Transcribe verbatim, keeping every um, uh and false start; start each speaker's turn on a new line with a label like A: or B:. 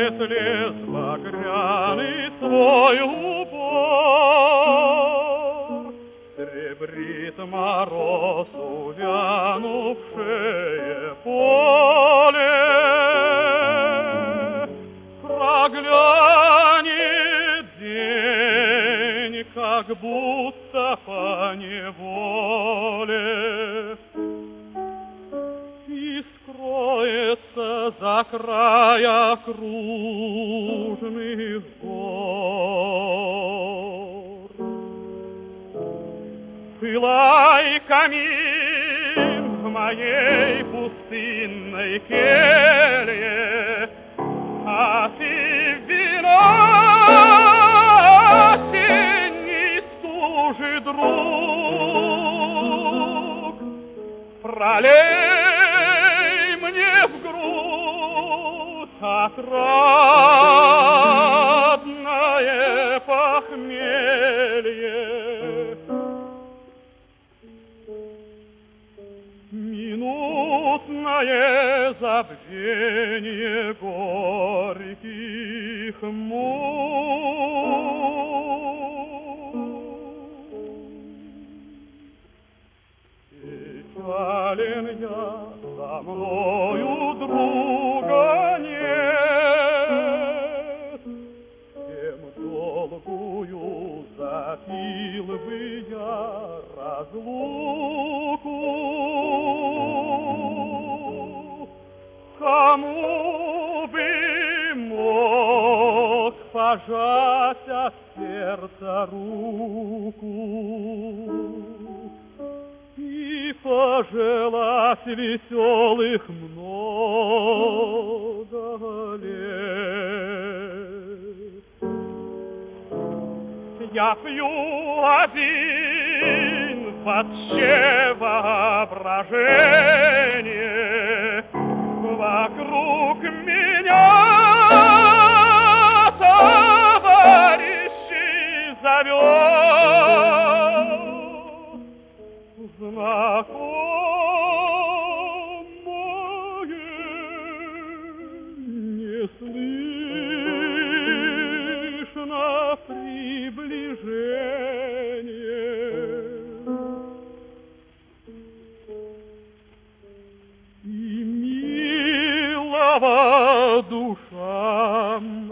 A: лес багряный свой убор, серебрит мороз увянувшее поле, проглянет день, как будто по неволе, и скроется за края окружных гор. Пылай, камин, в моей пустынной келье, а ты вино осенний стужи друг, пролей мне в грудь отрадное похмелье. Минутное забвение горьких мук. Печален я, со мною друга нет, тем долгую запил бы я разлуку. Кому бы мог пожать от сердца руку и пожелать веселых много лет? Я пью один в отче воображение, вокруг меня товарищи зовет, знакомое не слышно приближение. И милого душам